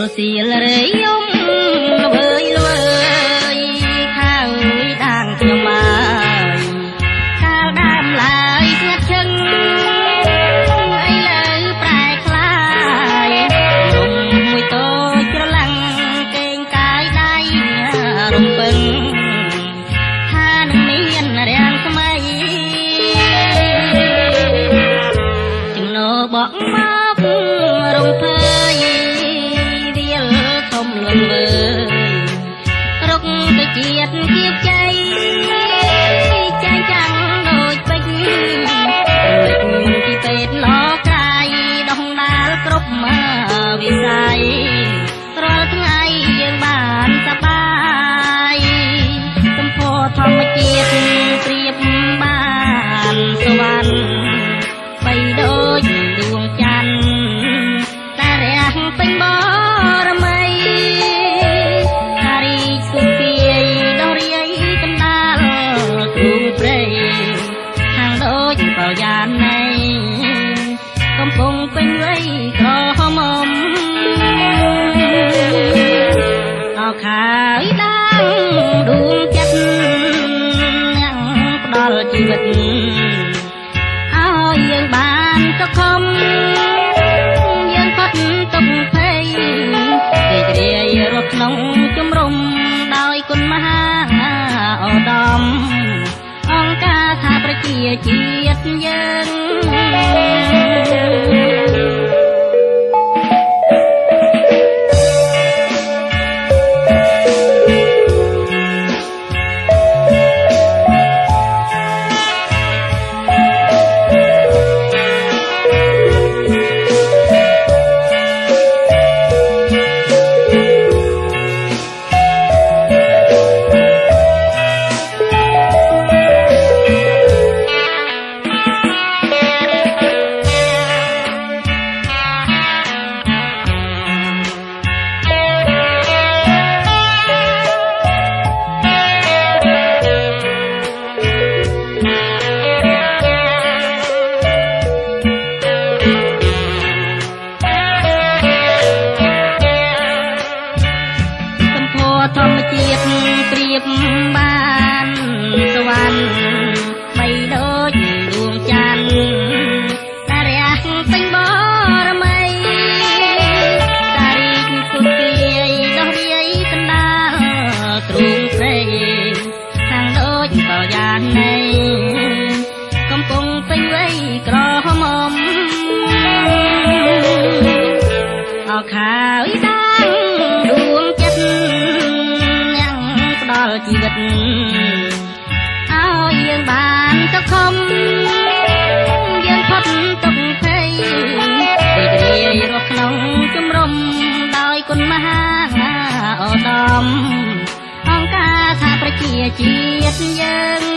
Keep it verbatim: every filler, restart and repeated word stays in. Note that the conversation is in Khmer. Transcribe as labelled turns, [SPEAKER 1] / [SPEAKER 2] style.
[SPEAKER 1] សៀលរេយំល្វើយល្វើយខាងដាងខ្ញុំហើយកាលដើមឡើយស្ងាត់ឈឹងអីលើប្រែខ្លាយរំមួយតូចច្រឡាំងកេងកាយដៃរំពឹងថានឹងមានរាំងថ្មីចំណោបកមករំភើយលន់មើរុកទៅជាតិគៀបជ័យចាញ់ចាំងដូចពេជ្រលេចពីពេទ្យឡក្រៃដោះដាលគ្រប់មកវិស័យរាល់ថ្ងៃយើងបានសប្បាយសម្ពោធធម្មជាតិព្រៀបបានសវណ្ណបីដូចដួងច័ន្ទតែរះពេញបរមីយ៉ាងណៃកំពុងពេញវ័យក្រហមអោខាយដាងដួងចិត្តអ្នកផ្ដល់ជីវិតឲ្យយើងបានសុខមយើងផុតទុក្ខភ័យរីករាយរស់ក្នុងជំរំដោយគុណមហាឧត្តមអង្គការថាប្រជាជាតិយើងធម្មជាតិព្រៀបបានសវណ្ណបីដូចដួងច័ន្ទតែរះពេញបរមីតារីកគុគីដោះរាយកណ្ដាលទ្រូងព្រៃខាងដូចបលយ៉ាងណៃកំពុងពេញវ័យក្រហមអោខាយដាងដួងចិត្តដល់ជីវិតឲ្យយើងបានសុខមយើងផុតទុក្ខភ័យរីករាយរស់ក្នុងជំរំដោយគុណមហាឧត្តមអង្គការថាប្រជាជាតិយើង